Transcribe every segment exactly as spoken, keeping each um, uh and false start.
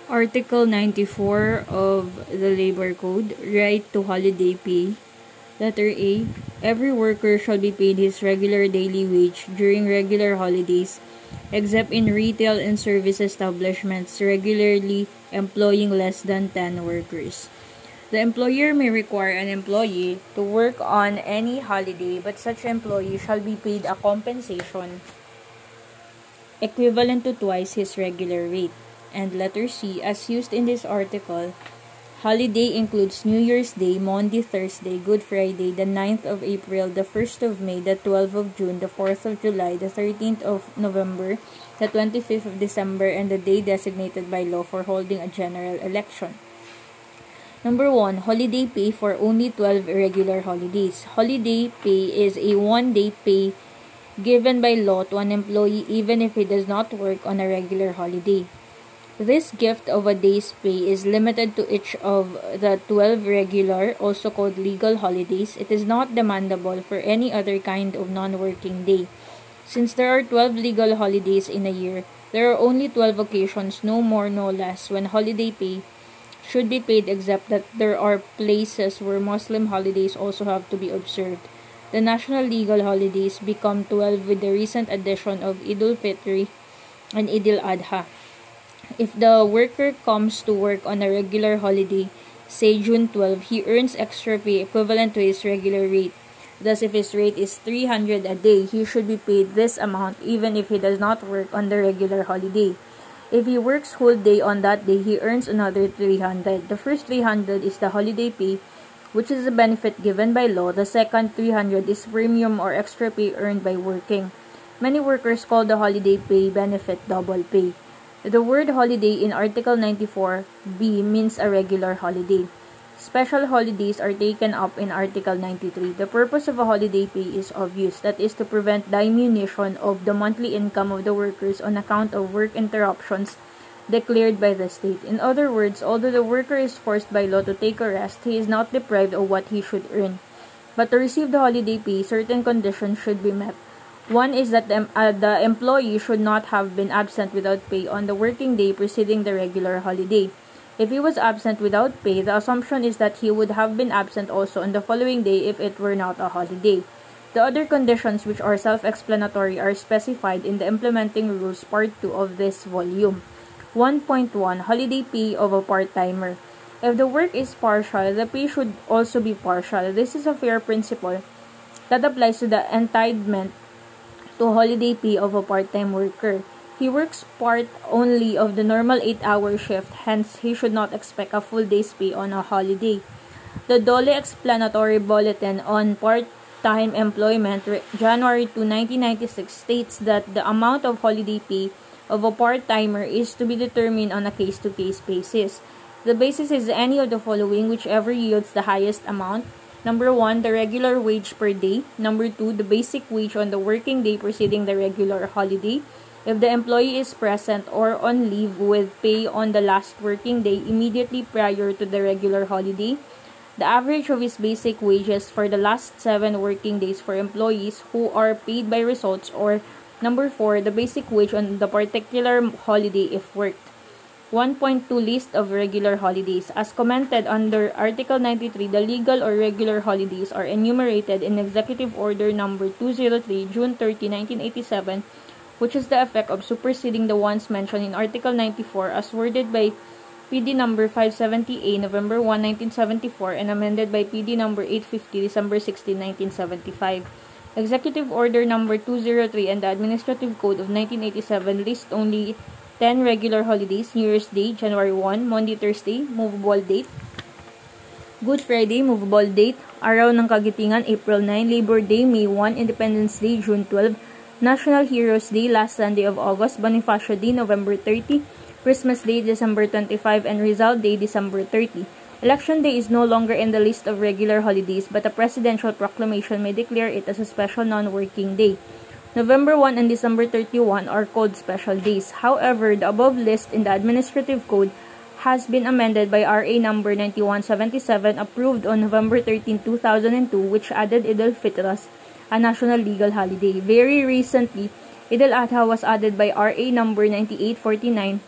Article ninety-four of the Labor Code, Right to Holiday Pay. Letter A. Every worker shall be paid his regular daily wage during regular holidays, except in retail and service establishments regularly employing less than ten workers. The employer may require an employee to work on any holiday, but such employee shall be paid a compensation equivalent to twice his regular rate. And letter C, as used in this article, holiday includes New Year's Day, Maundy Thursday, Good Friday, the ninth of April, the first of May, the twelfth of June, the fourth of July, the thirteenth of November, the twenty-fifth of December, and the day designated by law for holding a general election. Number one, holiday pay for only twelve irregular holidays. Holiday pay is a one-day pay given by law to an employee even if he does not work on a regular holiday. This gift of a day's pay is limited to each of the twelve regular, also called legal holidays. It is not demandable for any other kind of non-working day. Since there are twelve legal holidays in a year, there are only twelve occasions, no more no less, when holiday pay should be paid, except that there are places where Muslim holidays also have to be observed. The national legal holidays become twelve with the recent addition of Eid al-Fitr and Eid al-Adha. If the worker comes to work on a regular holiday, say June twelfth, he earns extra pay equivalent to his regular rate. Thus, if his rate is three hundred a day, he should be paid this amount even if he does not work on the regular holiday. If he works whole day on that day, he earns another three hundred. The first three hundred is the holiday pay, which is a benefit given by law. The second three hundred is premium or extra pay earned by working. Many workers call the holiday pay benefit double pay. The word holiday in Article ninety-four B means a regular holiday. Special holidays are taken up in Article ninety-three. The purpose of a holiday pay is obvious, that is to prevent diminution of the monthly income of the workers on account of work interruptions declared by the state. In other words, although the worker is forced by law to take a rest, he is not deprived of what he should earn. But to receive the holiday pay, certain conditions should be met. One is that the, uh, the employee should not have been absent without pay on the working day preceding the regular holiday. If he was absent without pay, the assumption is that he would have been absent also on the following day if it were not a holiday. The other conditions, which are self-explanatory, are specified in the implementing rules part two of this volume. one point one. Holiday pay of a part-timer. If the work is partial, the pay should also be partial. This is a fair principle that applies to the entitlement to holiday pay of a part-time worker. He works part only of the normal eight-hour shift, hence he should not expect a full day's pay on a holiday. The Dole Explanatory Bulletin on Part-Time Employment, January second, nineteen ninety-six, states that the amount of holiday pay of a part-timer is to be determined on a case-to-case basis. The basis is any of the following, whichever yields the highest amount. Number one, the regular wage per day. Number two, the basic wage on the working day preceding the regular holiday. If the employee is present or on leave with pay on the last working day immediately prior to the regular holiday, the average of his basic wages for the last seven working days for employees who are paid by results, or number four, the basic wage on the particular holiday if worked. one point two List of regular holidays. As commented under Article ninety-three, the legal or regular holidays are enumerated in Executive Order Number two oh three, June thirtieth, nineteen eighty-seven, which is the effect of superseding the ones mentioned in Article ninety-four as worded by P D number five seventy A, November first, nineteen seventy-four, and amended by P D number eight fifty, December sixteenth, nineteen seventy-five. Executive Order Number two oh three and the Administrative Code of nineteen eighty-seven list only ten regular holidays: New Year's Day, January first, Maundy Thursday, movable date; Good Friday, movable date; Araw ng Kagitingan, April ninth; Labor Day, May first; Independence Day, June twelfth; National Heroes Day, last Sunday of August; Bonifacio Day, November thirtieth; Christmas Day, December twenty-fifth; and Rizal Day, December thirtieth. Election Day is no longer in the list of regular holidays, but a presidential proclamation may declare it as a special non-working day. November first and December thirty-first are called special days. However, the above list in the Administrative Code has been amended by R A number ninety-one seventy-seven, approved on November thirteenth, two thousand two, which added Eid al-Fitr as a national legal holiday. Very recently, Eid al-Adha was added by R A number ninety-eight forty-nine,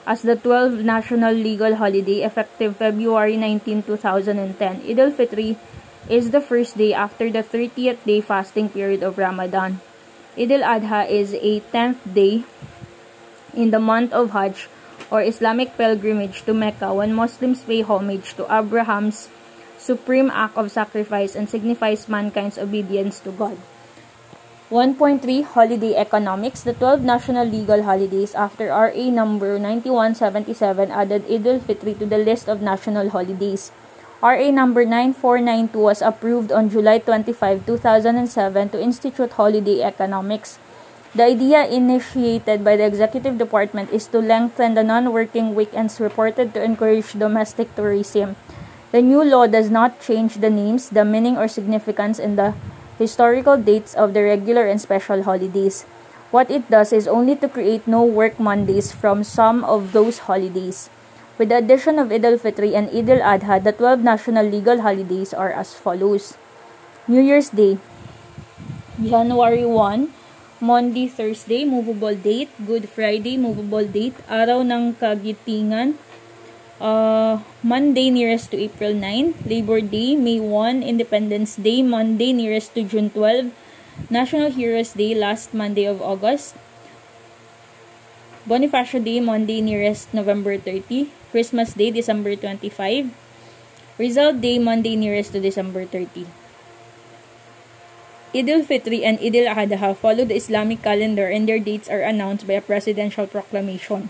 as the twelfth national legal holiday effective February nineteenth, two thousand ten. Eid al-Fitr is the first day after the thirtieth day fasting period of Ramadan. Eid al-Adha is a tenth day in the month of Hajj, or Islamic pilgrimage to Mecca, when Muslims pay homage to Abraham's supreme act of sacrifice and signifies mankind's obedience to God. one point three Holiday Economics. The twelve national legal holidays after R A number ninety-one seventy-seven added Eid al-Fitr to the list of national holidays. R A number nine four nine two was approved on July twenty-fifth, two thousand seven to institute holiday economics. The idea initiated by the Executive Department is to lengthen the non-working weekends reported to encourage domestic tourism. The new law does not change the names, the meaning, or significance in the historical dates of the regular and special holidays. What it does is only to create no-work Mondays from some of those holidays. With the addition of Eid al-Fitr and Eid al-Adha, the twelve national legal holidays are as follows. New Year's Day, January first, Monday, Thursday, movable date. Good Friday, movable date. Araw ng Kagitingan, uh, Monday nearest to April ninth. Labor Day, May first. Independence Day, Monday nearest to June twelfth. National Heroes Day, last Monday of August. Bonifacio Day, Monday nearest November thirtieth. Christmas Day, December twenty-fifth. Rizal Day, Monday nearest to December thirtieth. Eid al-Fitr and Eid al-Adha follow the Islamic calendar, and their dates are announced by a presidential proclamation.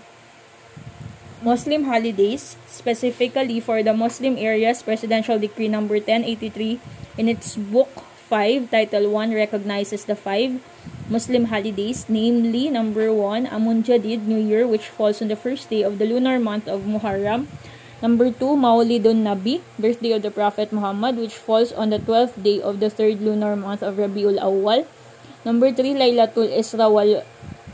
Muslim holidays, specifically for the Muslim areas, Presidential Decree number ten eighty-three in its Book five, Title one recognizes the five Muslim holidays, namely number one, Amun Jadid, New Year, which falls on the first day of the lunar month of Muharram. Number two, Maulidun Nabi, birthday of the Prophet Muhammad, which falls on the twelfth day of the third lunar month of Rabiul Awwal. Number three, Laylatul Isra wal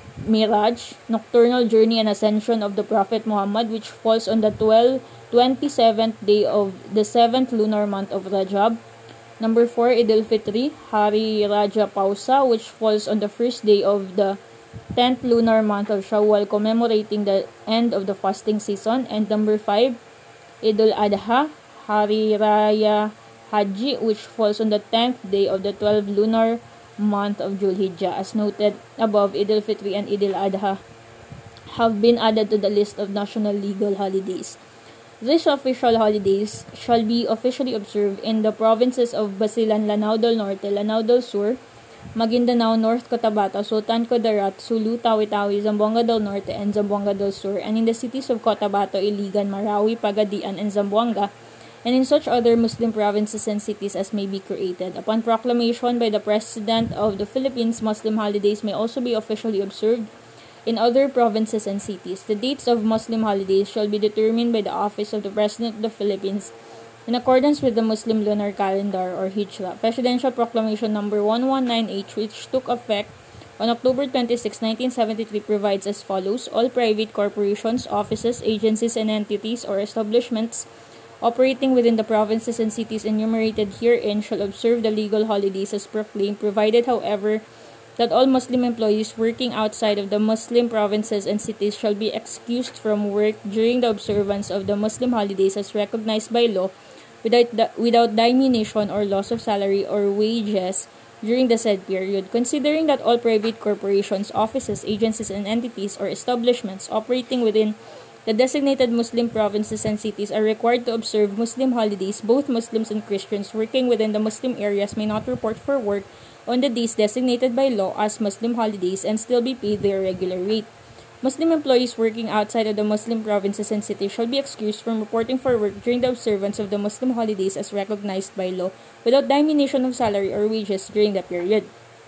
Miraj, nocturnal journey and ascension of the Prophet Muhammad, which falls on the twenty-seventh day of the seventh lunar month of Rajab. Number four, Eid al-Fitr, Hari Raja Pausa, which falls on the first day of the tenth lunar month of Shawwal, commemorating the end of the fasting season. And number five, Eid al-Adha, Hari Raya Haji, which falls on the tenth day of the twelfth lunar month of Dhul-Hijjah. As noted above, Eid al-Fitr and Eid al-Adha have been added to the list of national legal holidays. These official holidays shall be officially observed in the provinces of Basilan, Lanao del Norte, Lanao del Sur, Maguindanao, North Cotabato, Sultan Kudarat, Sulu, Tawi-Tawi, Zamboanga del Norte, and Zamboanga del Sur, and in the cities of Cotabato, Iligan, Marawi, Pagadian, and Zamboanga, and in such other Muslim provinces and cities as may be created. Upon proclamation by the President of the Philippines, Muslim holidays may also be officially observed in other provinces and cities. The dates of Muslim holidays shall be determined by the Office of the President of the Philippines in accordance with the Muslim Lunar Calendar, or Hijra. Presidential Proclamation number one one nine H, which took effect on October twenty-sixth, nineteen seventy-three, provides as follows. All private corporations, offices, agencies, and entities or establishments operating within the provinces and cities enumerated herein shall observe the legal holidays as proclaimed, provided, however, that all Muslim employees working outside of the Muslim provinces and cities shall be excused from work during the observance of the Muslim holidays as recognized by law, without the, without diminution or loss of salary or wages during the said period, considering that all private corporations, offices, agencies, and entities or establishments operating within the designated Muslim provinces and cities are required to observe Muslim holidays. Both Muslims and Christians working within the Muslim areas may not report for work on the days designated by law as Muslim holidays and still be paid their regular rate. Muslim employees working outside of the Muslim provinces and cities shall be excused from reporting for work during the observance of the Muslim holidays as recognized by law, without diminution of salary or wages during the period.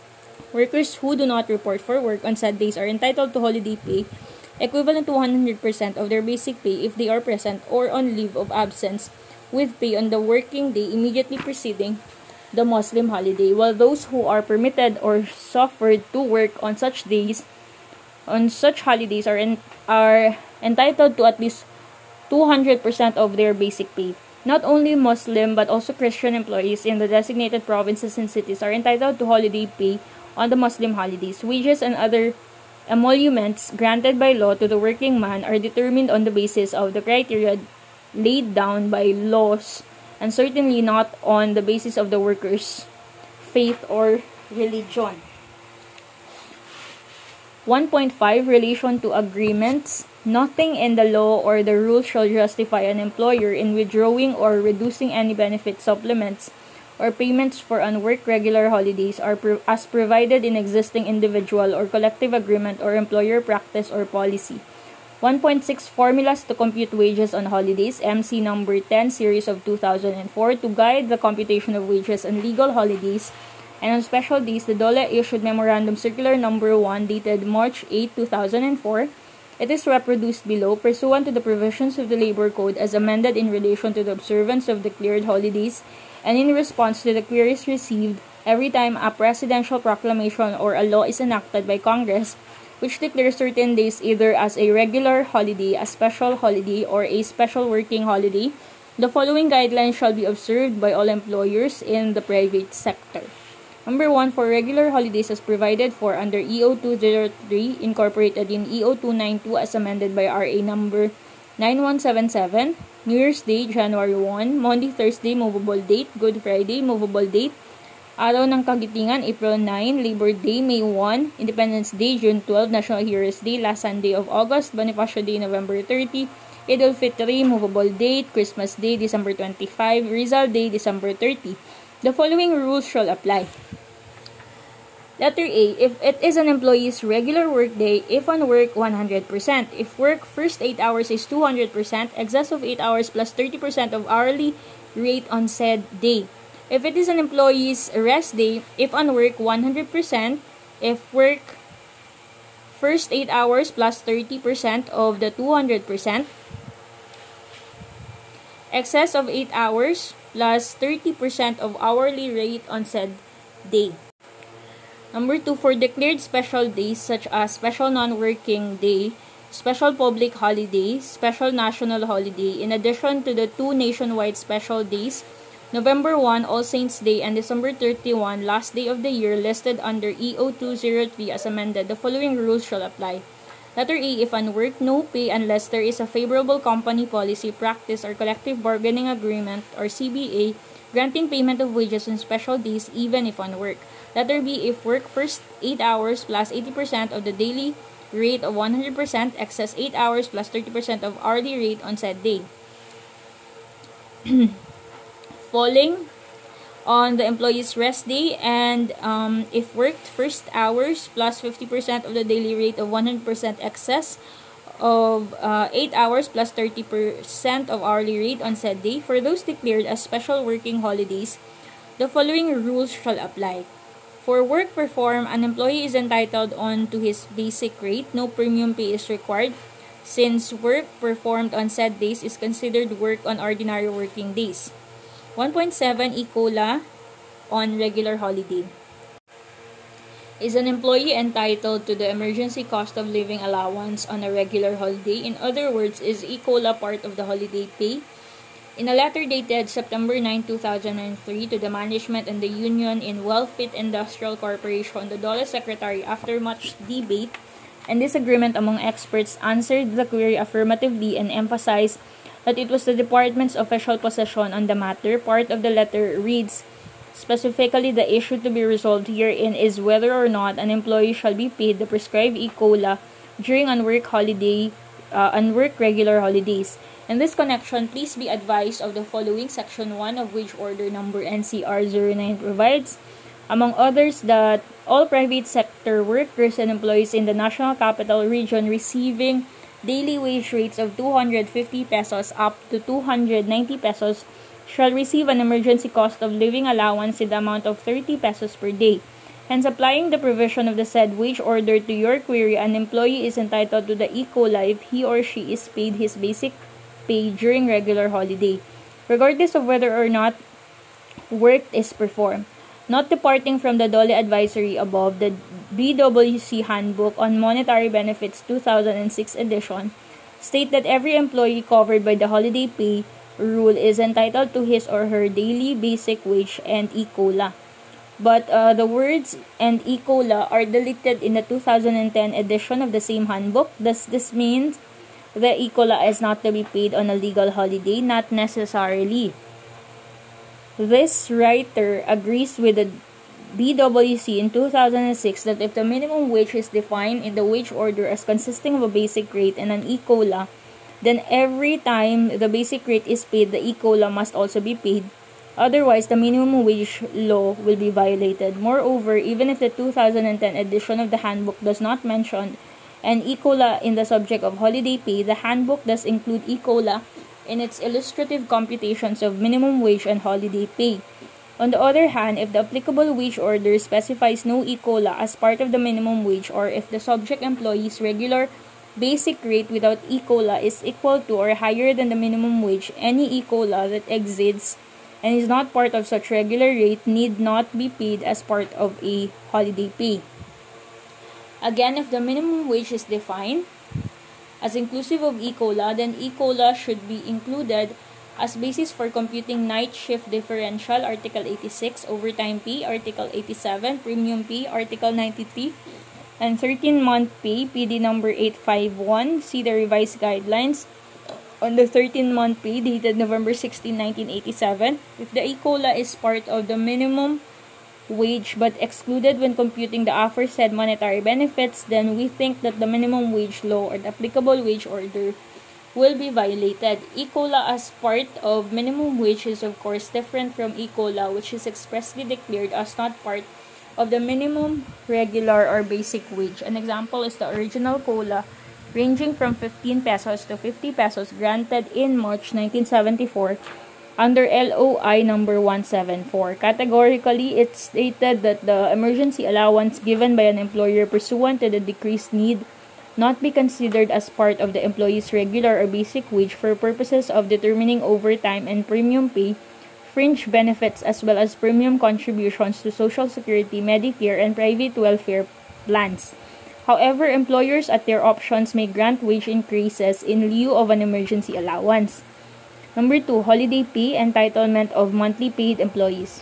Workers who do not report for work on said days are entitled to holiday pay equivalent to one hundred percent of their basic pay if they are present or on leave of absence with pay on the working day immediately preceding the Muslim holiday, while those who are permitted or suffered to work on such days on such holidays are en- are entitled to at least two hundred percent of their basic pay. Not only Muslim but also Christian employees in the designated provinces and cities are entitled to holiday pay on the Muslim holidays. Wages and other emoluments granted by law to the working man are determined on the basis of the criteria laid down by laws and certainly not on the basis of the worker's faith or religion. one point five Relation to agreements. Nothing in the law or the rules shall justify an employer in withdrawing or reducing any benefit supplements or payments for unworked regular holidays are pro- as provided in existing individual or collective agreement or employer practice or policy. one point six Formulas to compute wages on holidays, M C number ten, series of two thousand four, to guide the computation of wages on legal holidays and on special days. The DOLE issued Memorandum Circular number one dated March eighth, two thousand four. It is reproduced below pursuant to the provisions of the Labor Code as amended in relation to the observance of declared holidays and in response to the queries received every time a presidential proclamation or a law is enacted by Congress which declares certain days either as a regular holiday, a special holiday, or a special working holiday. The following guidelines shall be observed by all employers in the private sector. Number one, for regular holidays as provided for under E O two oh three, incorporated in E O two ninety-two as amended by R A number nine one seven seven, New Year's Day, January first, Monday, Thursday, movable date, Good Friday, movable date, Araw ng Kagitingan, April ninth, Labor Day, May first, Independence Day, June twelfth, National Heroes Day, last Sunday of August, Bonifacio Day, November thirtieth, Eid al-Fitr, movable date, Christmas Day, December twenty-fifth, Rizal Day, December thirtieth. The following rules shall apply. Letter A. If it is an employee's regular work day, if on work, one hundred percent. If work first eight hours is two hundred percent, excess of eight hours plus thirty percent of hourly rate on said day. If it is an employee's rest day, if on work, one hundred percent. If work first eight hours plus thirty percent of the two hundred percent. Excess of eight hours plus thirty percent of hourly rate on said day. Number two, for declared special days such as special non-working day, special public holiday, special national holiday, in addition to the two nationwide special days, November first, All Saints Day, and December thirty-first, last day of the year, listed under E O two oh three as amended, the following rules shall apply. Letter A. If on work, no pay unless there is a favorable company policy, practice, or collective bargaining agreement, or C B A, granting payment of wages on special days even if on work. Letter B. If work first eight hours plus eighty percent of the daily rate of one hundred percent, excess eight hours plus thirty percent of hourly rate on said day. Falling on the employee's rest day, and um, if worked first hours plus fifty percent of the daily rate of one hundred percent, excess of uh, eight hours plus thirty percent of hourly rate on said day. For those declared as special working holidays, the following rules shall apply. For work performed, an employee is entitled on to his basic rate. No premium pay is required since work performed on said days is considered work on ordinary working days. one point seven E C O L A on regular holiday. Is an employee entitled to the emergency cost of living allowance on a regular holiday? In other words, is E C O L A part of the holiday pay? In a letter dated September ninth, two thousand three to the management and the union in Wellfit Industrial Corporation, the DOLE Secretary, after much debate and disagreement among experts, answered the query affirmatively and emphasized that it was the department's official position on the matter. Part of the letter reads, specifically, the issue to be resolved herein is whether or not an employee shall be paid the prescribed E C O L A during unwork holiday, uh, unwork regular holidays. In this connection, please be advised of the following. Section one of Wage Order Number N C R zero nine provides, among others, that all private sector workers and employees in the National Capital Region receiving daily wage rates of two hundred fifty pesos up to two hundred ninety pesos shall receive an emergency cost of living allowance in the amount of thirty pesos per day. Hence, applying the provision of the said wage order to your query, an employee is entitled to the E C O L A if he or she is paid his basic pay during regular holiday, regardless of whether or not work is performed. Not departing from the DOLE advisory above, the B W C Handbook on Monetary Benefits two thousand six edition state that every employee covered by the holiday pay rule is entitled to his or her daily basic wage and E C O L A. but uh, the words and e-COLA are deleted in the two thousand ten edition of the same handbook. Does this mean the e-COLA is not to be paid on a legal holiday? Not necessarily. This writer agrees with the B W C in two thousand six that if the minimum wage is defined in the wage order as consisting of a basic rate and an e-COLA, then every time the basic rate is paid, the e-COLA must also be paid. Otherwise, the minimum wage law will be violated. Moreover, even if the two thousand ten edition of the handbook does not mention an e-COLA in the subject of holiday pay, the handbook does include e-COLA in its illustrative computations of minimum wage and holiday pay. On the other hand, if the applicable wage order specifies no e-COLA as part of the minimum wage, or if the subject employee's regular basic rate without e-COLA is equal to or higher than the minimum wage, any e-COLA that exceeds and is not part of such regular rate need not be paid as part of a holiday pay. Again, if the minimum wage is defined as inclusive of e-COLA, then e-COLA should be included as basis for computing night shift differential, Article eighty-six, overtime pay, Article eighty-seven, premium pay, Article ninety-three, and thirteen-month pay, P D number eight five one. See the revised guidelines on the thirteen-month pay dated November sixteenth, nineteen eighty-seven. If the e-COLA is part of the minimum wage but excluded when computing the aforesaid monetary benefits, then we think that the minimum wage law or the applicable wage order will be violated. E-COLA as part of minimum wage is of course different from e-COLA, which is expressly declared as not part of the minimum, regular, or basic wage. An example is the original COLA ranging from fifteen pesos to fifty pesos granted in March nineteen seventy-four under L O I number one seventy-four. Categorically, it stated that the emergency allowance given by an employer pursuant to the decreased need not be considered as part of the employee's regular or basic wage for purposes of determining overtime and premium pay, fringe benefits, as well as premium contributions to Social Security, Medicare, and private welfare plans. However, employers at their options may grant wage increases in lieu of an emergency allowance. Number two, holiday pay, entitlement of monthly paid employees.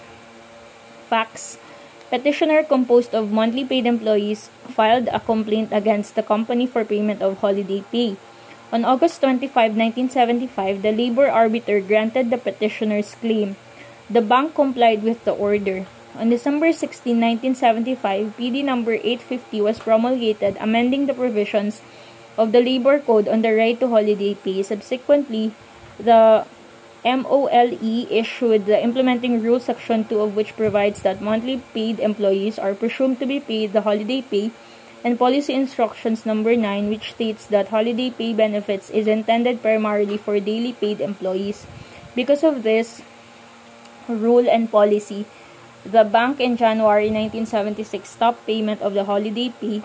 Facts. Petitioner, composed of monthly paid employees, filed a complaint against the company for payment of holiday pay. On August twenty-fifth, nineteen seventy-five, the labor arbiter granted the petitioner's claim. The bank complied with the order. On December sixteenth, nineteen seventy-five, P D number eight fifty was promulgated, amending the provisions of the Labor Code on the right to holiday pay. Subsequently, the M O L E issued the implementing rule, section two of which provides that monthly paid employees are presumed to be paid the holiday pay, and policy instructions number nine, which states that holiday pay benefits is intended primarily for daily paid employees. Because of this rule and policy, the bank in January nineteen seventy-six stopped payment of the holiday pay,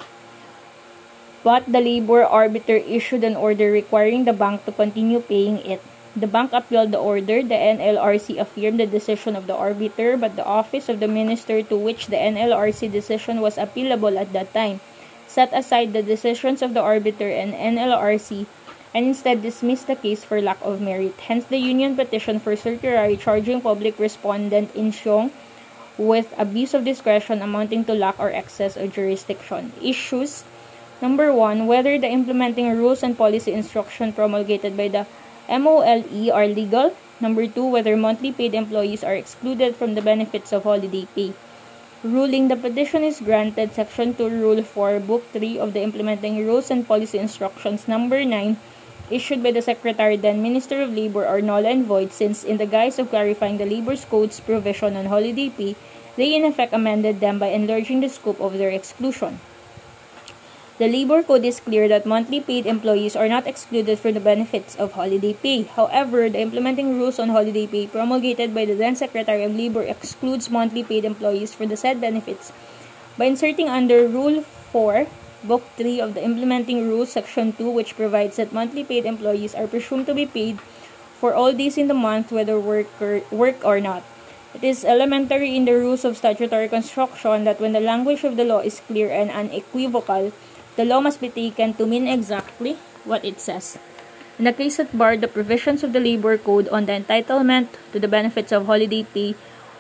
but the labor arbiter issued an order requiring the bank to continue paying it. The bank appealed the order. The N L R C affirmed the decision of the arbiter, but the office of the minister to which the N L R C decision was appealable at that time set aside the decisions of the arbiter and N L R C and instead dismissed the case for lack of merit. Hence, the union petitioned for certiorari charging public respondent in Xiong with abuse of discretion amounting to lack or excess of jurisdiction. Issues. Number one, whether the implementing rules and policy instruction promulgated by the M O L E are legal. Number two, whether monthly paid employees are excluded from the benefits of holiday pay. Ruling, the petition is granted. Section two, Rule four, Book three of the Implementing Rules and Policy Instructions number nine, issued by the Secretary, then Minister of Labor, are null and void, since in the guise of clarifying the Labor Code's provision on holiday pay, they in effect amended them by enlarging the scope of their exclusion. The Labor Code is clear that monthly paid employees are not excluded from the benefits of holiday pay. However, the implementing rules on holiday pay promulgated by the then Secretary of Labor excludes monthly paid employees from the said benefits by inserting under Rule four, Book three of the Implementing Rules, Section two, which provides that monthly paid employees are presumed to be paid for all days in the month, whether work or, work or not. It is elementary in the rules of statutory construction that when the language of the law is clear and unequivocal, the law must be taken to mean exactly what it says. In the case at bar, the provisions of the Labor Code on the entitlement to the benefits of holiday pay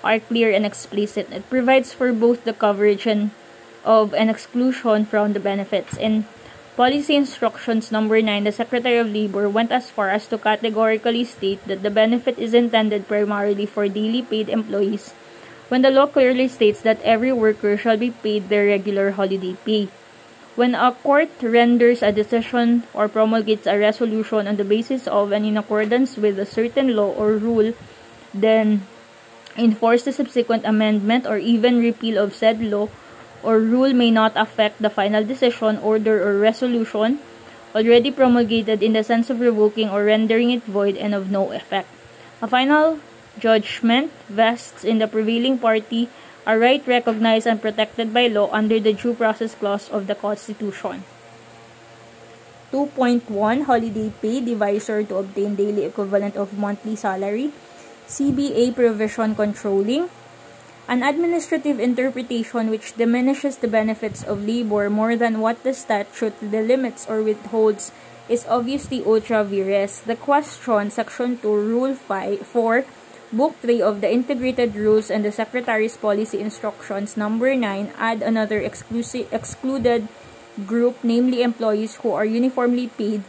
are clear and explicit. It provides for both the coverage and of an exclusion from the benefits. In Policy Instructions Number nine, the Secretary of Labor went as far as to categorically state that the benefit is intended primarily for daily paid employees, when the law clearly states that every worker shall be paid their regular holiday pay. When a court renders a decision or promulgates a resolution on the basis of and in accordance with a certain law or rule, then enforce the subsequent amendment or even repeal of said law or rule may not affect the final decision, order, or resolution already promulgated in the sense of revoking or rendering it void and of no effect. A final judgment vests in the prevailing party a right recognized and protected by law under the Due Process Clause of the Constitution. two point one Holiday Pay Divisor to obtain daily equivalent of monthly salary. C B A provision controlling. An administrative interpretation which diminishes the benefits of labor more than what the statute delimits or withholds is obviously ultra vires. The question, Section two, Rule four, Book three of the Integrated Rules and the Secretary's Policy Instructions Number nine add another exclusive, excluded group, namely employees who are uniformly paid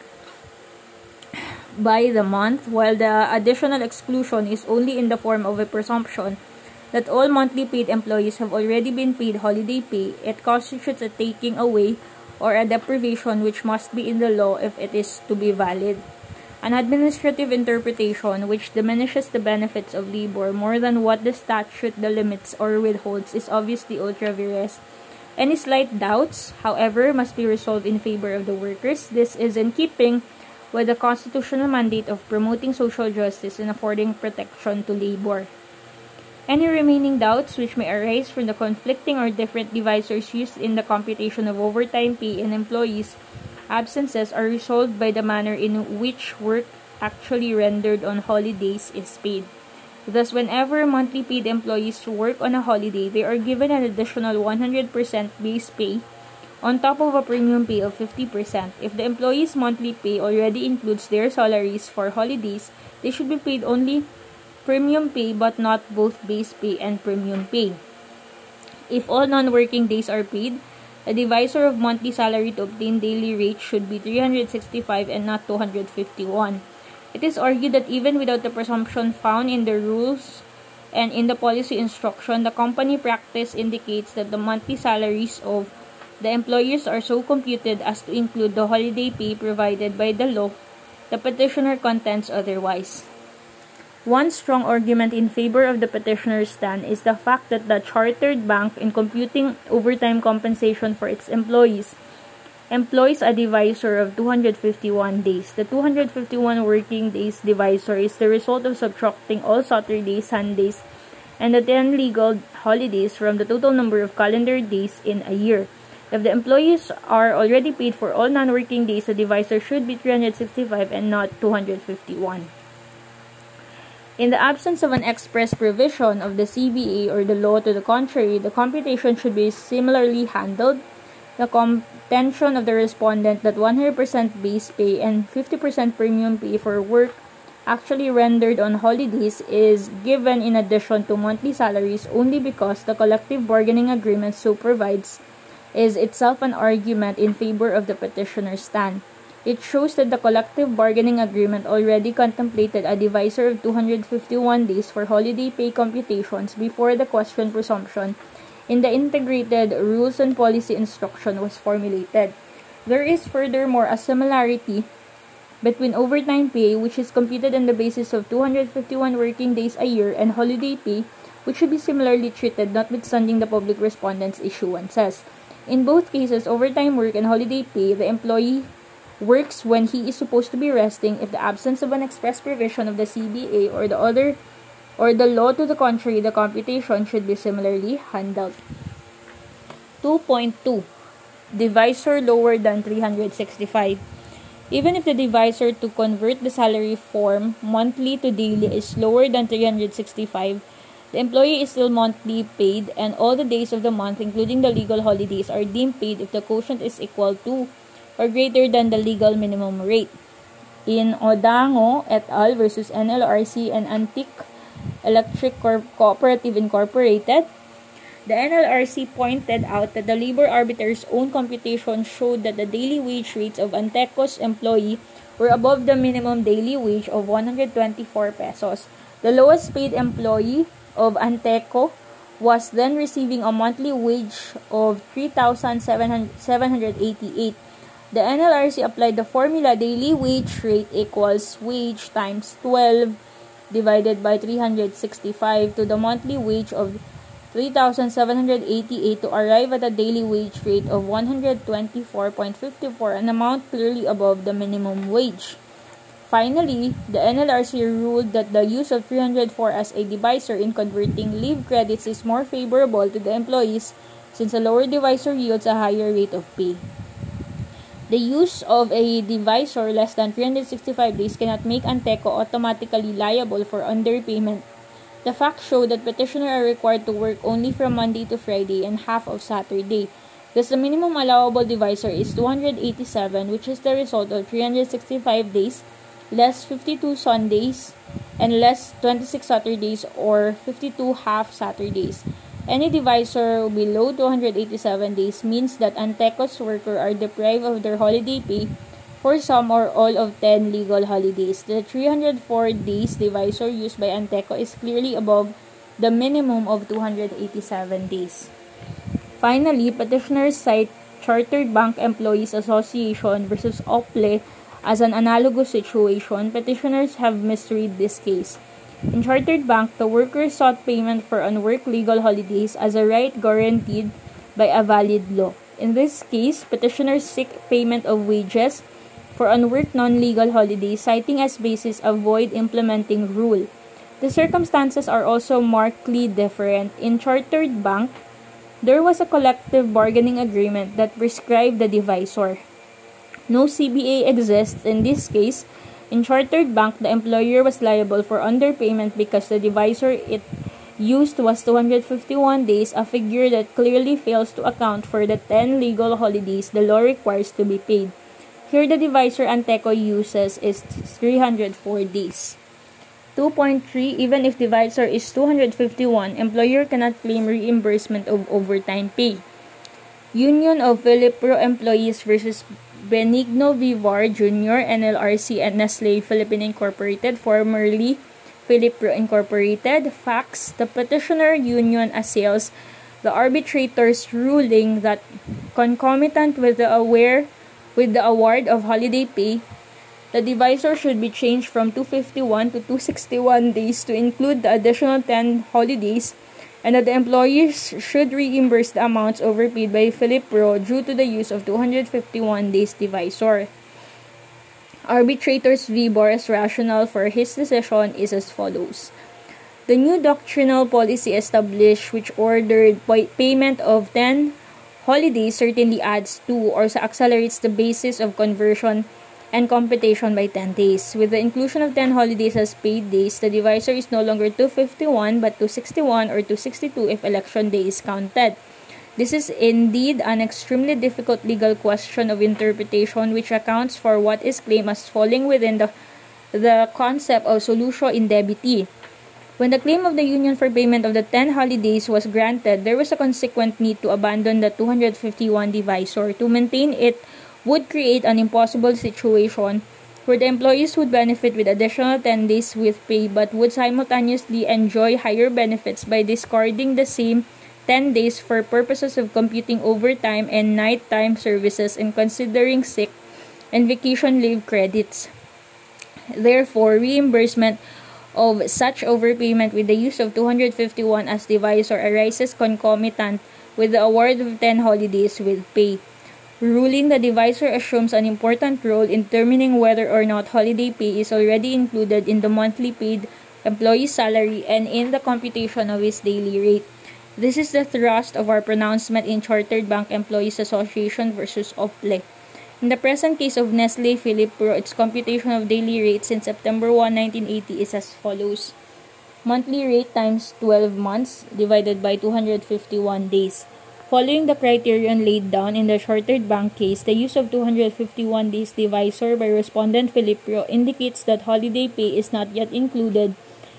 by the month, while the additional exclusion is only in the form of a presumption that all monthly paid employees have already been paid holiday pay. It constitutes a taking away or a deprivation which must be in the law if it is to be valid. An administrative interpretation which diminishes the benefits of labor more than what the statute delimits or withholds is obviously ultra vires. Any slight doubts, however, must be resolved in favor of the workers. This is in keeping with the constitutional mandate of promoting social justice and affording protection to labor. Any remaining doubts which may arise from the conflicting or different divisors used in the computation of overtime pay and employees' absences are resolved by the manner in which work actually rendered on holidays is paid. Thus, whenever monthly paid employees work on a holiday, they are given an additional one hundred percent base pay on top of a premium pay of fifty percent. If the employee's monthly pay already includes their salaries for holidays, they should be paid only premium pay but not both base pay and premium pay. If all non-working days are paid, the divisor of monthly salary to obtain daily rate should be three hundred sixty-five and not two hundred fifty-one. It is argued that even without the presumption found in the rules and in the policy instruction, the company practice indicates that the monthly salaries of the employers are so computed as to include the holiday pay provided by the law. The petitioner contends otherwise. One strong argument in favor of the petitioner's stand is the fact that the chartered bank, in computing overtime compensation for its employees, employs a divisor of two hundred fifty-one days. The two hundred fifty-one working days divisor is the result of subtracting all Saturdays, Sundays, and the ten legal holidays from the total number of calendar days in a year. If the employees are already paid for all non-working days, the divisor should be three hundred sixty-five and not two hundred fifty-one. In the absence of an express provision of the C B A or the law to the contrary, the computation should be similarly handled. The contention of the respondent that one hundred percent base pay and fifty percent premium pay for work actually rendered on holidays is given in addition to monthly salaries only because the collective bargaining agreement so provides is itself an argument in favor of the petitioner's stand. It shows that the collective bargaining agreement already contemplated a divisor of two hundred fifty-one days for holiday pay computations before the question presumption in the Integrated Rules and Policy Instruction was formulated. There is furthermore a similarity between overtime pay, which is computed on the basis of two hundred fifty-one working days a year, and holiday pay, which should be similarly treated notwithstanding the public respondent's issuances. In both cases, overtime work and holiday pay, the employee works when he is supposed to be resting if the absence of an express provision of the C B A or the other or the law to the contrary, the computation should be similarly handled. two point two Divisor lower than three hundred sixty-five. Even if the divisor to convert the salary form monthly to daily is lower than three hundred sixty-five, the employee is still monthly paid and all the days of the month, including the legal holidays, are deemed paid if the quotient is equal to or greater than the legal minimum rate. In Odango et al. Versus N L R C and Antique Electric Corp Cooperative Incorporated, the N L R C pointed out that the labor arbiter's own computation showed that the daily wage rates of Anteco's employee were above the minimum daily wage of one hundred twenty-four pesos. The lowest paid employee of Anteco was then receiving a monthly wage of three thousand seven hundred eighty-eight. The N L R C applied the formula daily wage rate equals wage times twelve divided by three hundred sixty-five to the monthly wage of three thousand seven hundred eighty-eight to arrive at a daily wage rate of one hundred twenty-four point five four, an amount clearly above the minimum wage. Finally, the N L R C ruled that the use of three hundred four as a divisor in converting leave credits is more favorable to the employees since a lower divisor yields a higher rate of pay. The use of a divisor less than three hundred sixty-five days cannot make Anteco automatically liable for underpayment. The facts show that petitioners are required to work only from Monday to Friday and half of Saturday. Thus, the minimum allowable divisor is two hundred eighty-seven, which is the result of three hundred sixty-five days, less fifty-two Sundays, and less twenty-six Saturdays or fifty-two half Saturdays. Any divisor below two hundred eighty-seven days means that Anteco's workers are deprived of their holiday pay for some or all of ten legal holidays. The three hundred four days divisor used by Anteco is clearly above the minimum of two hundred eighty-seven days. Finally, petitioners cite Chartered Bank Employees Association versus Ople as an analogous situation. Petitioners have misread this case. In Chartered Bank, the workers sought payment for unworked legal holidays as a right guaranteed by a valid law. In this case, petitioners seek payment of wages for unworked non-legal holidays, citing as basis a void implementing rule. The circumstances are also markedly different. In Chartered Bank, there was a collective bargaining agreement that prescribed the divisor. No C B A exists in this case. In Chartered Bank, the employer was liable for underpayment because the divisor it used was two hundred fifty-one days, a figure that clearly fails to account for the ten legal holidays the law requires to be paid. Here, the divisor Anteco uses is three hundred four days. two point three. Even if divisor is two hundred fifty-one, employer cannot claim reimbursement of overtime pay. Union of Philipro Employees versus Benigno Vivar Junior, N L R C and Nestle Philippine Incorporated, formerly Philipro Incorporated. Facts: the petitioner union assails the arbitrator's ruling that concomitant with the aware with the award of holiday pay, the divisor should be changed from two hundred fifty-one to two hundred sixty-one days to include the additional ten holidays, and that the employees should reimburse the amounts overpaid by Philipro due to the use of two hundred fifty-one days divisor. Arbitrator's Vibor's rationale for his decision is as follows. The new doctrinal policy established which ordered payment of ten holidays certainly adds to or accelerates the basis of conversion and computation by ten days. With the inclusion of ten holidays as paid days, the divisor is no longer two hundred fifty-one but two hundred sixty-one or two hundred sixty-two if election day is counted. This is indeed an extremely difficult legal question of interpretation which accounts for what is claimed as falling within the, the concept of solutio indebiti. When the claim of the union for payment of the ten holidays was granted, there was a consequent need to abandon the two hundred fifty-one divisor. To maintain it would create an impossible situation where the employees would benefit with additional ten days with pay but would simultaneously enjoy higher benefits by discarding the same ten days for purposes of computing overtime and nighttime services and considering sick and vacation leave credits. Therefore, reimbursement of such overpayment with the use of two hundred fifty-one as divisor arises concomitant with the award of ten holidays with pay. Ruling the divisor assumes an important role in determining whether or not holiday pay is already included in the monthly paid employee's salary and in the computation of his daily rate. This is the thrust of our pronouncement in Chartered Bank Employees Association versus Ople. In the present case of Nestle Philipro, its computation of daily rate since September first, nineteen eighty is as follows. Monthly rate times twelve months divided by two hundred fifty-one days. Following the criterion laid down in the Chartered Bank case, the use of two hundred fifty-one days divisor by respondent Philipro indicates that holiday pay is not yet included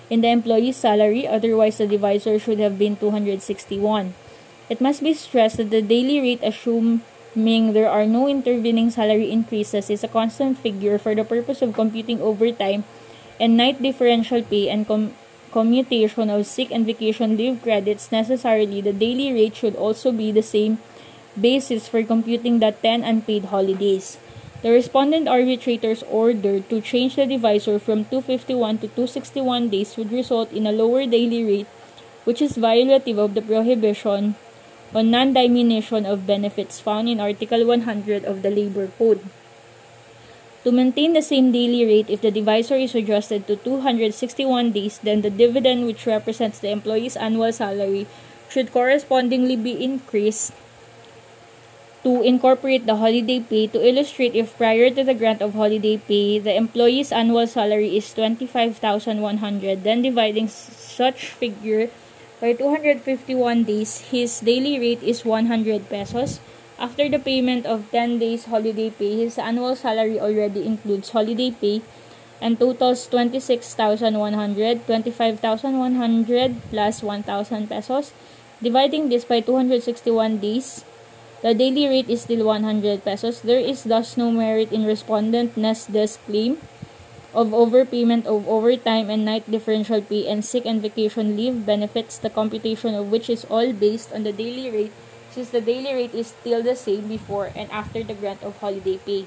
in the employee's salary, otherwise the divisor should have been two hundred sixty-one. It must be stressed that the daily rate, assuming there are no intervening salary increases, is a constant figure for the purpose of computing overtime and night differential pay and com- commutation of sick and vacation leave credits. Necessarily, the daily rate should also be the same basis for computing the ten unpaid holidays. The respondent arbitrator's order to change the divisor from two hundred fifty-one to two hundred sixty-one days would result in a lower daily rate, which is violative of the prohibition on non-diminution of benefits found in Article one hundred of the Labor Code. To maintain the same daily rate, if the divisor is adjusted to two hundred sixty-one days, then the dividend, which represents the employee's annual salary, should correspondingly be increased to incorporate the holiday pay. To illustrate, if prior to the grant of holiday pay, the employee's annual salary is twenty-five thousand one hundred, then dividing such figure by two hundred fifty-one days, his daily rate is one hundred pesos. After the payment of ten days holiday pay, his annual salary already includes holiday pay and totals twenty-six thousand one hundred, twenty-five thousand one hundred plus one thousand pesos. Dividing this by two hundred sixty-one days, the daily rate is still one hundred pesos. There is thus no merit in respondent Nesde's claim of overpayment of overtime and night differential pay and sick and vacation leave benefits, the computation of which is all based on the daily rate, since the daily rate is still the same before and after the grant of holiday pay.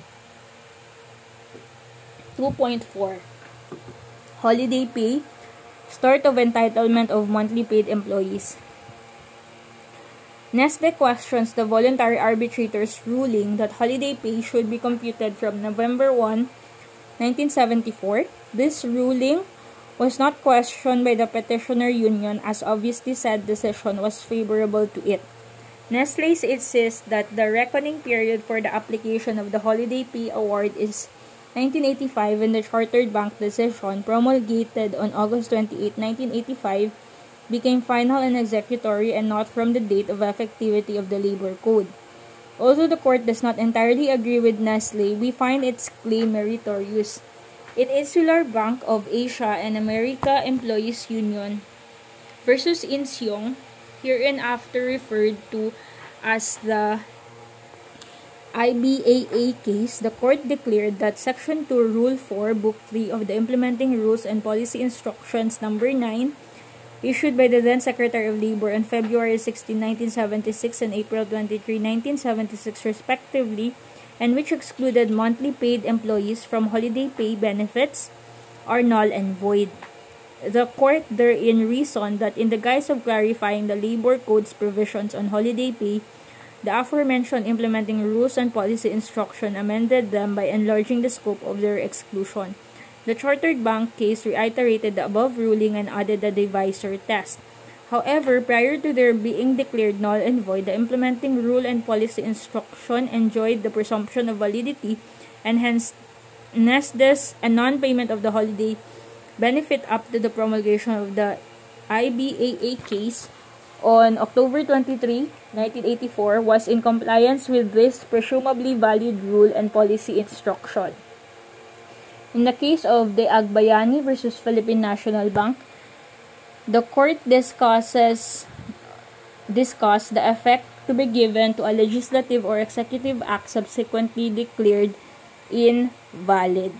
two point four. Holiday pay, start of entitlement of monthly paid employees. Nesde questions the voluntary arbitrator's ruling that holiday pay should be computed from November first, nineteen seventy-four. This ruling was not questioned by the petitioner union, as obviously said decision was favorable to it. Nestle insists that the reckoning period for the application of the holiday pay award is nineteen eighty-five, and the Chartered Bank decision, promulgated on August twenty-eighth, nineteen eighty-five, became final and executory and not from the date of effectivity of the Labor Code. Although the court does not entirely agree with Nestle, we find its claim meritorious. In Insular Bank of Asia and America Employees Union versus Inseong, hereinafter referred to as the I B A A case, the court declared that Section two, Rule four, Book three of the Implementing Rules and Policy Instructions Number nine, issued by the then Secretary of Labor on February sixteenth, nineteen seventy-six and April twenty-third, nineteen seventy-six respectively, and which excluded monthly paid employees from holiday pay benefits, are null and void. The court therein reasoned that in the guise of clarifying the Labor Code's provisions on holiday pay, the aforementioned Implementing Rules and Policy Instruction amended them by enlarging the scope of their exclusion. The Chartered Bank case reiterated the above ruling and added the divisor test. However, prior to their being declared null and void, the Implementing Rule and Policy Instruction enjoyed the presumption of validity, and hence Nesde's a non-payment of the holiday benefit up to the promulgation of the I B A A case on October twenty-third, nineteen eighty-four was in compliance with this presumably valid rule and policy instruction. In the case of De Agbayani versus Philippine National Bank, the court discusses discussed the effect to be given to a legislative or executive act subsequently declared invalid.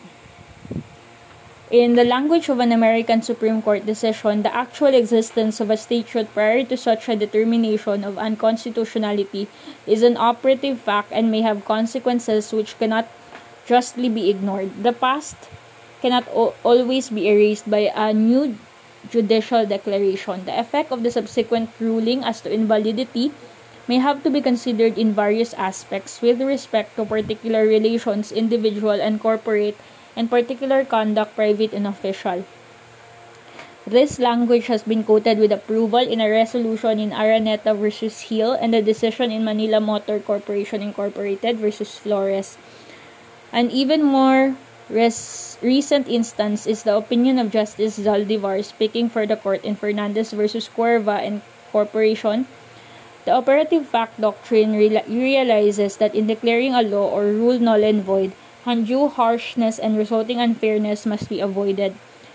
In the language of an American Supreme Court decision, the actual existence of a statute prior to such a determination of unconstitutionality is an operative fact and may have consequences which cannot justly be ignored. The past cannot o- always be erased by a new judicial declaration. The effect of the subsequent ruling as to invalidity may have to be considered in various aspects with respect to particular relations, individual and corporate, and particular conduct, private and official. This language has been quoted with approval in a resolution in Araneta versus Hill and a decision in Manila Motor Corporation Incorporated versus Flores. An even more res- recent instance is the opinion of Justice Zaldivar speaking for the court in Fernandez versus Cuerva and Corporation. The operative fact doctrine re- realizes that in declaring a law or rule null and void, undue harshness and resulting unfairness must be avoided.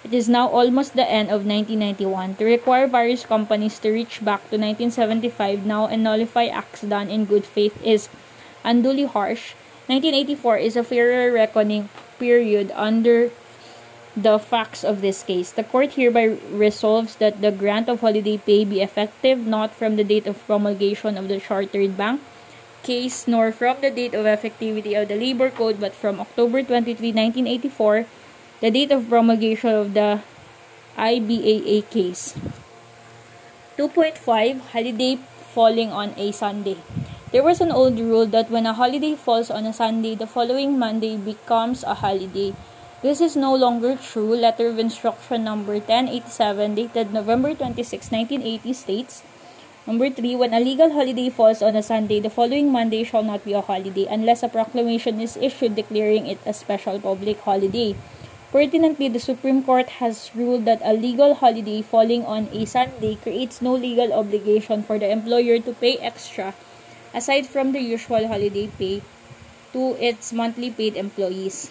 It is now almost the end of nineteen ninety-one. To require various companies to reach back to nineteen seventy-five now and nullify acts done in good faith is unduly harsh. nineteen eighty-four is a fairer reckoning period under the facts of this case. The court hereby resolves that the grant of holiday pay be effective not from the date of promulgation of the Chartered Bank case nor from the date of effectivity of the Labor Code but from October twenty-third, nineteen eighty-four, the date of promulgation of the I B A A case. two point five. Holiday falling on a Sunday. There was an old rule that when a holiday falls on a Sunday, the following Monday becomes a holiday. This is no longer true. Letter of Instruction number ten eighty-seven, dated November twenty-sixth, nineteen eighty, states, Number three, when a legal holiday falls on a Sunday, the following Monday shall not be a holiday unless a proclamation is issued declaring it a special public holiday. Pertinently, the Supreme Court has ruled that a legal holiday falling on a Sunday creates no legal obligation for the employer to pay extra, aside from the usual holiday pay, to its monthly paid employees.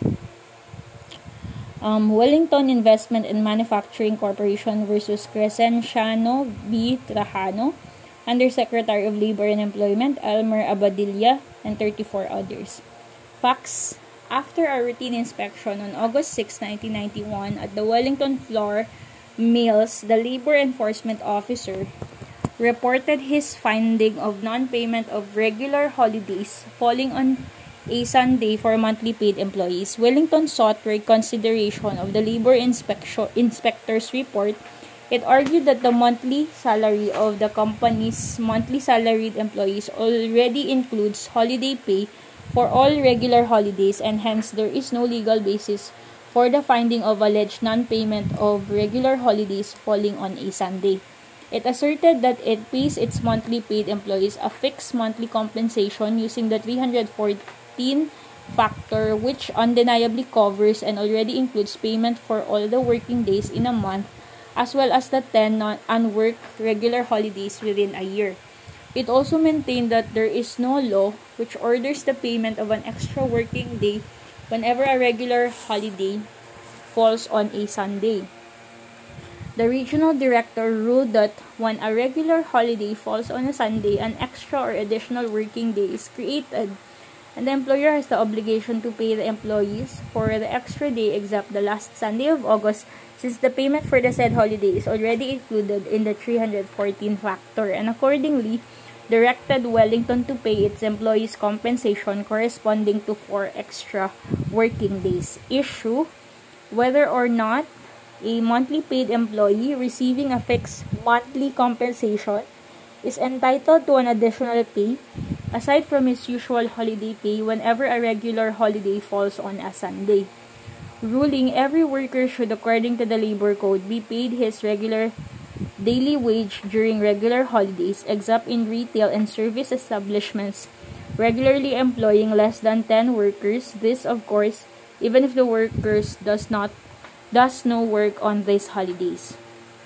Um, Wellington Investment and Manufacturing Corporation versus Crescenciano B. Trajano, Undersecretary of Labor and Employment, Elmer Abadilla, and thirty-four others. Facts. After a routine inspection on August sixth, nineteen ninety-one at the Wellington Flour Mills, the Labor Enforcement Officer reported his finding of non-payment of regular holidays falling on a Sunday for monthly paid employees. Wellington sought reconsideration of the Labor Inspection Inspector's report. It argued that the monthly salary of the company's monthly salaried employees already includes holiday pay for all regular holidays, and hence there is no legal basis for the finding of alleged non-payment of regular holidays falling on a Sunday. It asserted that it pays its monthly paid employees a fixed monthly compensation using the three hundred fourteen factor, which undeniably covers and already includes payment for all the working days in a month, as well as the ten non-unworked regular holidays within a year. It also maintained that there is no law which orders the payment of an extra working day whenever a regular holiday falls on a Sunday. The regional director ruled that when a regular holiday falls on a Sunday, an extra or additional working day is created, and the employer has the obligation to pay the employees for the extra day except the last Sunday of August, since the payment for the said holiday is already included in the three hundred fourteen factor, and accordingly directed Wellington to pay its employees compensation corresponding to four extra working days. Issue: whether or not a monthly paid employee receiving a fixed monthly compensation is entitled to an additional pay aside from his usual holiday pay whenever a regular holiday falls on a Sunday. Ruling: every worker should, according to the Labor Code, be paid his regular daily wage during regular holidays, except in retail and service establishments regularly employing less than ten workers. This, of course, even if the workers does not does no work on these holidays.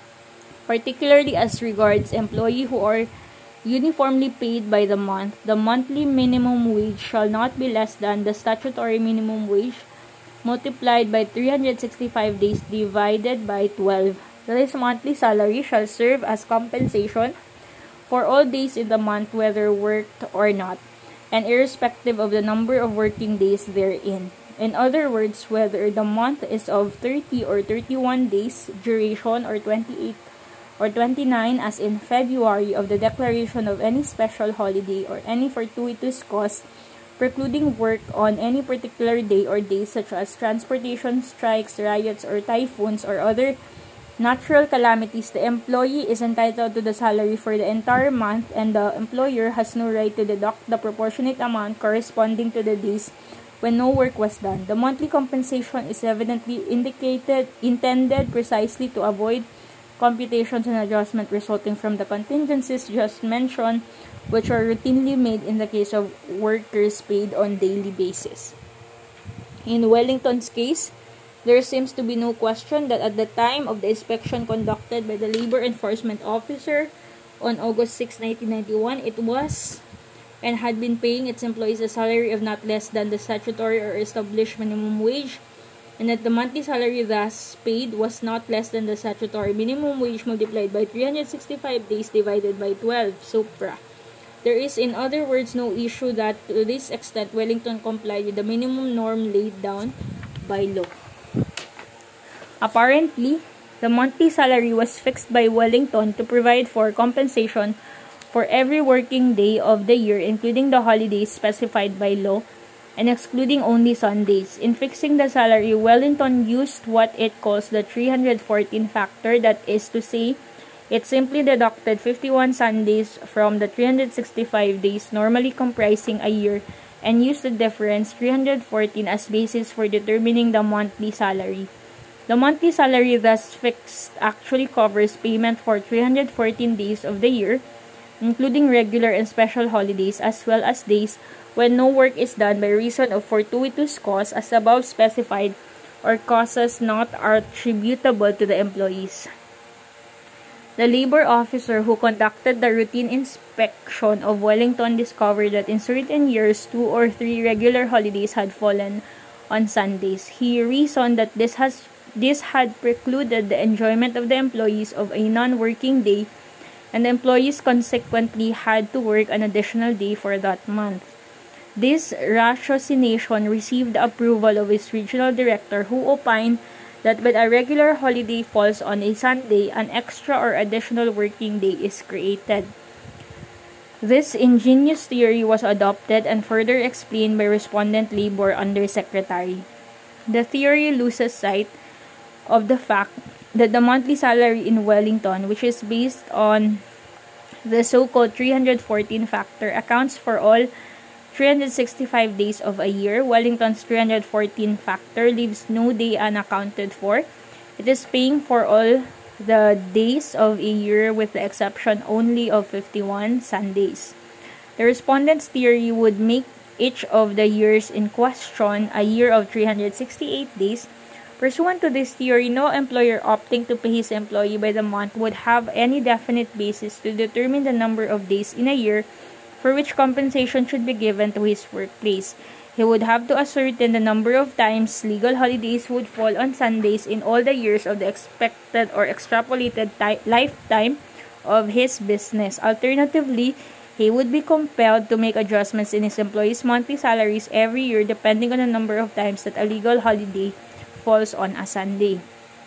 Particularly as regards employees who are uniformly paid by the month, the monthly minimum wage shall not be less than the statutory minimum wage multiplied by three hundred sixty-five days divided by twelve. This monthly salary shall serve as compensation for all days in the month, whether worked or not, and irrespective of the number of working days therein. In other words, whether the month is of thirty or thirty-one days duration, or twenty-eight or twenty-nine as in February, of the declaration of any special holiday or any fortuitous cause precluding work on any particular day or days, such as transportation strikes, riots, or typhoons, or other natural calamities, the employee is entitled to the salary for the entire month, and the employer has no right to deduct the proportionate amount corresponding to the days when no work was done. The monthly compensation is evidently indicated intended precisely to avoid computations and adjustment resulting from the contingencies just mentioned, which are routinely made in the case of workers paid on daily basis. In Wellington's case, there seems to be no question that at the time of the inspection conducted by the Labor Enforcement Officer on August sixth, nineteen ninety-one, it was and had been paying its employees a salary of not less than the statutory or established minimum wage and that the monthly salary thus paid was not less than the statutory minimum wage multiplied by three hundred sixty-five days divided by twelve, supra. There is, in other words, no issue that to this extent Wellington complied with the minimum norm laid down by law. Apparently, the monthly salary was fixed by Wellington to provide for compensation for every working day of the year, including the holidays specified by law, and excluding only Sundays. In fixing the salary, Wellington used what it calls the three hundred fourteen factor, that is to say, it simply deducted fifty-one Sundays from the three hundred sixty-five days normally comprising a year and used the difference three hundred fourteen as basis for determining the monthly salary. The monthly salary thus fixed actually covers payment for three hundred fourteen days of the year, including regular and special holidays, as well as days when no work is done by reason of fortuitous cause as above specified or causes not attributable to the employees. The labor officer who conducted the routine inspection of Wellington discovered that in certain years, two or three regular holidays had fallen on Sundays. He reasoned that this has this had precluded the enjoyment of the employees of a non-working day, and the employees consequently had to work an additional day for that month. This ratiocination received the approval of his regional director, who opined that when a regular holiday falls on a Sunday, an extra or additional working day is created. This ingenious theory was adopted and further explained by Respondent Labor Undersecretary. The theory loses sight of the fact that the monthly salary in Wellington, which is based on the so-called three hundred fourteen factor, accounts for all three hundred sixty-five days of a year. Wellington's three hundred fourteen factor leaves no day unaccounted for. It is paying for all the days of a year with the exception only of fifty-one Sundays. The respondent's theory would make each of the years in question a year of three hundred sixty-eight days. Pursuant to this theory, no employer opting to pay his employee by the month would have any definite basis to determine the number of days in a year for which compensation should be given to his workplace. He would have to ascertain the number of times legal holidays would fall on Sundays in all the years of the expected or extrapolated lifetime of his business. Alternatively, he would be compelled to make adjustments in his employees' monthly salaries every year depending on the number of times that a legal holiday falls on a Sunday.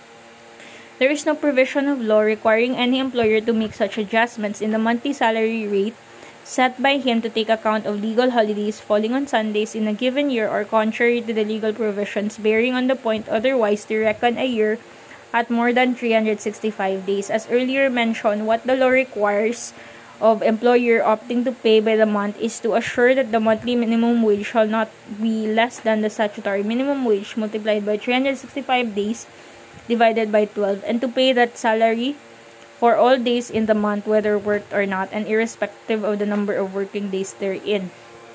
There is no provision of law requiring any employer to make such adjustments in the monthly salary rate set by him to take account of legal holidays falling on Sundays in a given year, or contrary to the legal provisions bearing on the point otherwise to reckon a year at more than three hundred sixty-five days. As earlier mentioned, what the law requires of employer opting to pay by the month is to assure that the monthly minimum wage shall not be less than the statutory minimum wage multiplied by three hundred sixty-five days divided by twelve, and to pay that salary for all days in the month, whether worked or not, and irrespective of the number of working days therein.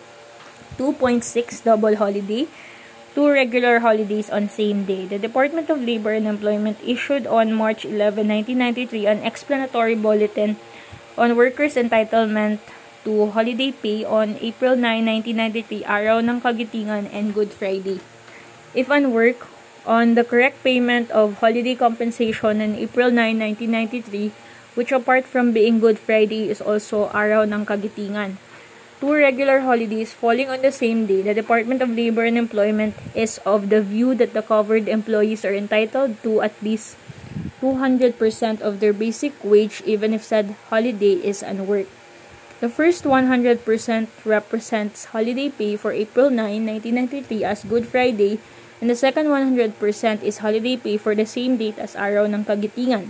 two point six Double holiday. Two regular holidays on same day. The Department of Labor and Employment issued on March eleventh, nineteen ninety-three an explanatory bulletin on workers' entitlement to holiday pay on April ninth, nineteen ninety-three, Araw ng Kagitingan and Good Friday. If unwork, on the correct payment of holiday compensation on April ninth, nineteen ninety-three, which apart from being Good Friday is also Araw ng Kagitingan. Two regular holidays falling on the same day, the Department of Labor and Employment is of the view that the covered employees are entitled to at least two hundred percent of their basic wage even if said holiday is unworked. The first one hundred percent represents holiday pay for April ninth, nineteen ninety-three as Good Friday, and the second one hundred percent is holiday pay for the same date as Araw ng Kagitingan.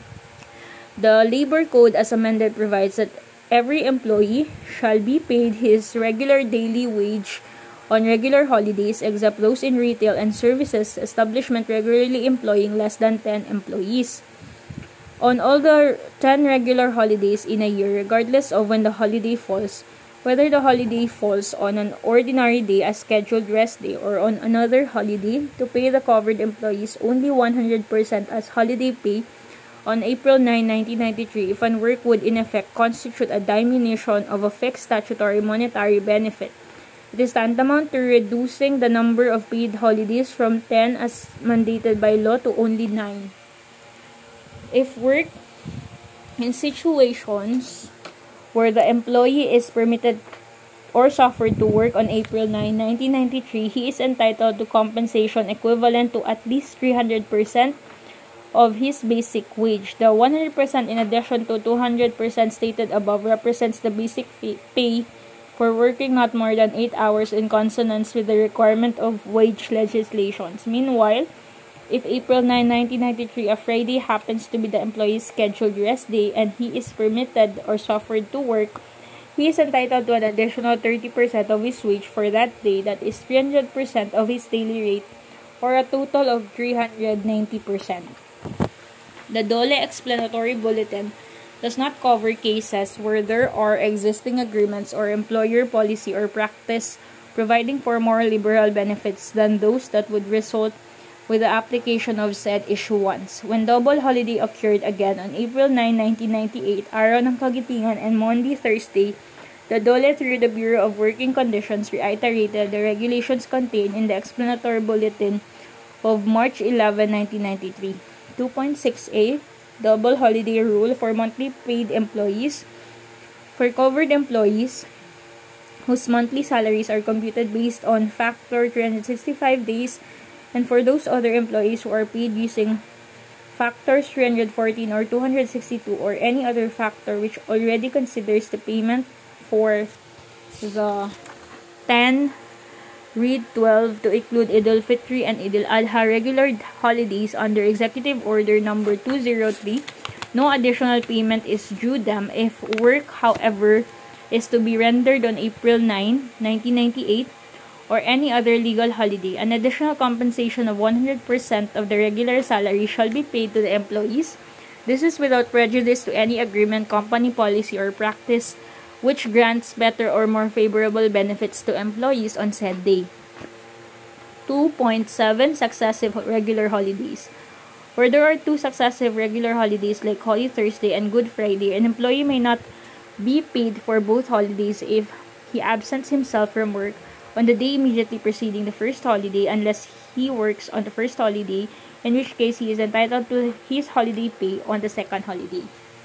The Labor Code as amended provides that every employee shall be paid his regular daily wage on regular holidays except those in retail and services establishment regularly employing less than ten employees. On all the ten regular holidays in a year, regardless of when the holiday falls, whether the holiday falls on an ordinary day as scheduled rest day or on another holiday, to pay the covered employees only one hundred percent as holiday pay on April ninth, nineteen ninety-three, if unwork would in effect constitute a diminution of a fixed statutory monetary benefit. It is tantamount to reducing the number of paid holidays from ten as mandated by law to only nine. If work in situations where the employee is permitted or suffered to work on April ninth, nineteen ninety-three, he is entitled to compensation equivalent to at least three hundred percent of his basic wage. The one hundred percent in addition to two hundred percent stated above represents the basic pay for working not more than eight hours in consonance with the requirement of wage legislations. Meanwhile, if April ninth, nineteen ninety-three, a Friday happens to be the employee's scheduled rest day and he is permitted or suffered to work, he is entitled to an additional thirty percent of his wage for that day, that is three hundred percent of his daily rate, or a total of three hundred ninety percent. The D O L E Explanatory Bulletin does not cover cases where there are existing agreements or employer policy or practice providing for more liberal benefits than those that would result with the application of said issuance. When double holiday occurred again on April ninth, nineteen ninety-eight, Araw ng Kagitingan and Monday, Thursday, the D O L E through the Bureau of Working Conditions reiterated the regulations contained in the Explanatory Bulletin of March eleventh, nineteen ninety-three. two point six A, Double Holiday Rule for monthly paid employees. For covered employees whose monthly salaries are computed based on factor three hundred sixty-five days, and for those other employees who are paid using factors three hundred fourteen or two hundred sixty-two or any other factor which already considers the payment for the ten, read twelve to include Eid al-Fitr and Eid al-Adha regular holidays under Executive Order number two oh three, no additional payment is due them if work, however, is to be rendered on April ninth, nineteen ninety-eight, or any other legal holiday. An additional compensation of one hundred percent of the regular salary shall be paid to the employees. This is without prejudice to any agreement, company policy, or practice which grants better or more favorable benefits to employees on said day. two point seven Successive regular holidays. Where there are two successive regular holidays like Holy Thursday and Good Friday, an employee may not be paid for both holidays if he absents himself from work on the day immediately preceding the first holiday unless he works on the first holiday, in which case he is entitled to his holiday pay on the second holiday.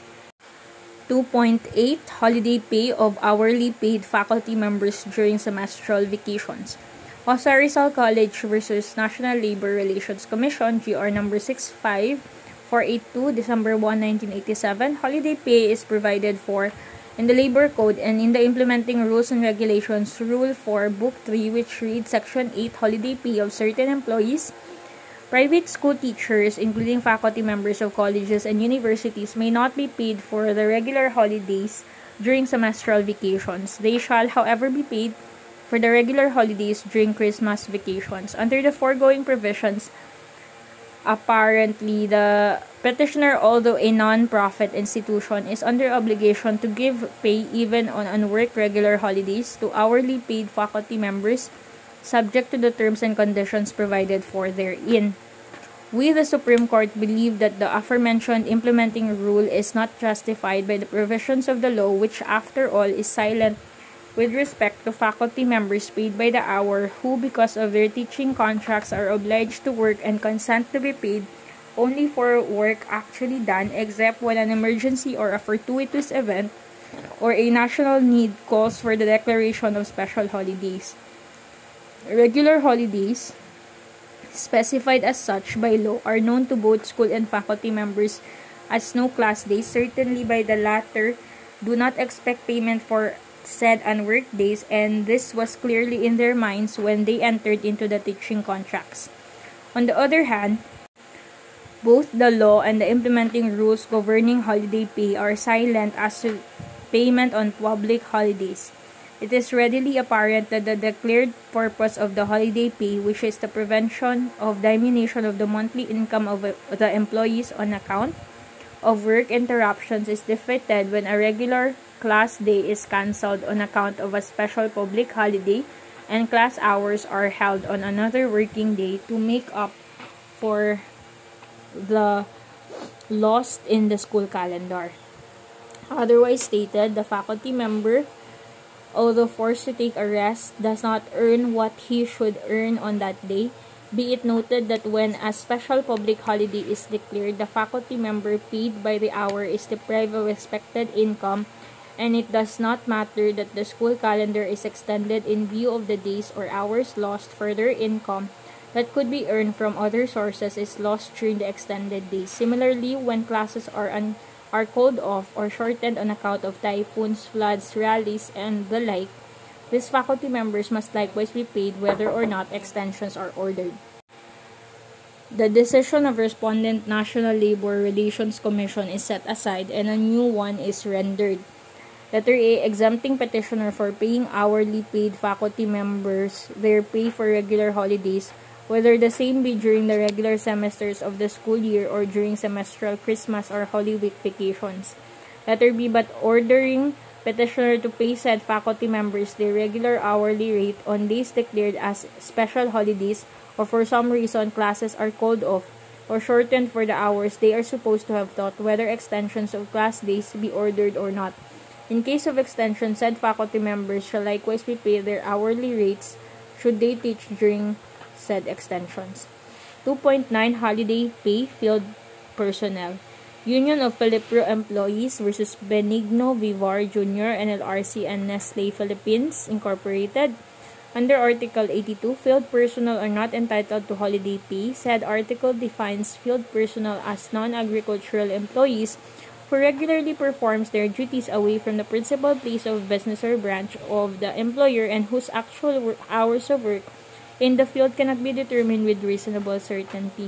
two point eight Holiday pay of hourly paid faculty members during semestral vacations. O S A Rizal College versus National Labor Relations Commission, G R number six five four eight two, December first, nineteen eighty-seven. Holiday pay is provided for in the Labor Code and in the Implementing Rules and Regulations, Rule four, Book three, which reads Section eight, Holiday pay of certain employees. Private school teachers, including faculty members of colleges and universities, may not be paid for the regular holidays during semestral vacations. They shall, however, be paid for the regular holidays during Christmas vacations. Under the foregoing provisions, apparently, the petitioner, although a non-profit institution, is under obligation to give pay even on unworked regular holidays to hourly paid faculty members, subject to the terms and conditions provided for therein. We, the Supreme Court, believe that the aforementioned implementing rule is not justified by the provisions of the law, which, after all, is silent with respect to faculty members paid by the hour who, because of their teaching contracts, are obliged to work and consent to be paid only for work actually done, except when an emergency or a fortuitous event or a national need calls for the declaration of special holidays. Regular holidays, specified as such by law, are known to both school and faculty members as no class days. Certainly by the latter, do not expect payment for said unworked days, and this was clearly in their minds when they entered into the teaching contracts. On the other hand, both the law and the implementing rules governing holiday pay are silent as to payment on public holidays. It is readily apparent that the declared purpose of the holiday pay, which is the prevention of diminution of the monthly income of the employees on account of work interruptions, is defeated when a regular class day is cancelled on account of a special public holiday and class hours are held on another working day to make up for the lost in the school calendar. Otherwise stated, the faculty member although forced to take a rest, does not earn what he should earn on that day. Be it noted that when a special public holiday is declared, the faculty member paid by the hour is deprived of expected income, and it does not matter that the school calendar is extended in view of the days or hours lost. Further income that could be earned from other sources is lost during the extended days. Similarly, when classes are un- are called off or shortened on account of typhoons, floods, rallies, and the like, these faculty members must likewise be paid whether or not extensions are ordered. The decision of respondent National Labor Relations Commission is set aside and a new one is rendered. Letter A. Exempting petitioner for paying hourly paid faculty members their pay for regular holidays, whether the same be during the regular semesters of the school year or during semestral Christmas or Holy Week vacations. Letter B. But ordering petitioner to pay said faculty members their regular hourly rate on days declared as special holidays, or for some reason classes are called off or shortened for the hours they are supposed to have taught, whether extensions of class days be ordered or not. In case of extension, said faculty members shall likewise be paid their hourly rates should they teach during said extensions. two point nine Holiday Pay Field Personnel. Union of Filipro Employees versus Benigno Vivar Junior N L R C and Nestle Philippines Incorporated. Under Article eighty-two, field personnel are not entitled to holiday pay. Said article defines field personnel as non-agricultural employees who regularly performs their duties away from the principal place of business or branch of the employer and whose actual work hours of work in the field cannot be determined with reasonable certainty.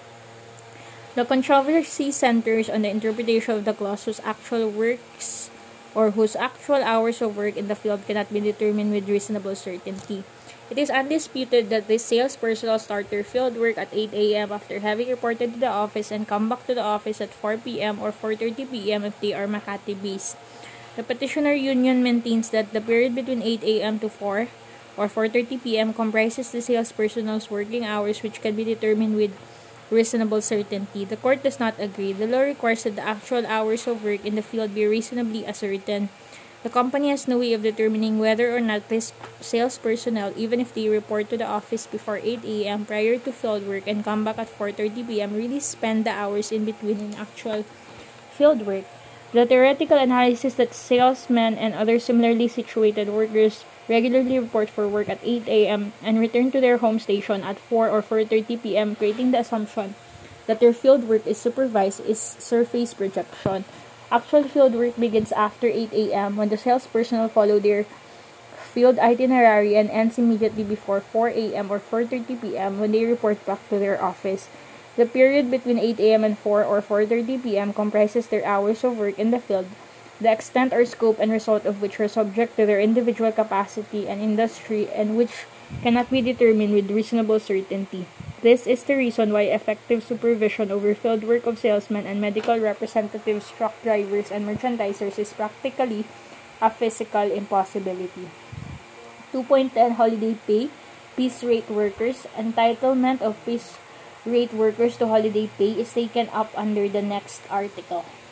The controversy centers on the interpretation of the clause whose actual works or whose actual hours of work in the field cannot be determined with reasonable certainty. It is undisputed that the sales personnel start their field work at eight a m after having reported to the office and come back to the office at four p m or four thirty p m if they are Makati-based. The petitioner union maintains that the period between eight a m to four or four thirty p m comprises the sales personnel's working hours, which can be determined with reasonable certainty. The court does not agree. The law requires that the actual hours of work in the field be reasonably ascertained. The company has no way of determining whether or not this sales personnel, even if they report to the office before eight a m prior to field work and come back at four thirty p m, really spend the hours in between in actual field work. The theoretical analysis that salesmen and other similarly situated workers regularly report for work at eight a m and return to their home station at four or four thirty p m, creating the assumption that their field work is supervised, is surface projection. Actual field work begins after eight a m when the sales personnel follow their field itinerary and ends immediately before four a m or four thirty p m when they report back to their office. The period between eight a m and four or four thirty p m comprises their hours of work in the field, the extent or scope and result of which are subject to their individual capacity and industry and which cannot be determined with reasonable certainty. This is the reason why effective supervision over field work of salesmen and medical representatives, truck drivers, and merchandisers is practically a physical impossibility. two point ten Holiday Pay, Piece Rate Workers. Entitlement of piece rate workers to holiday pay is taken up under the next article.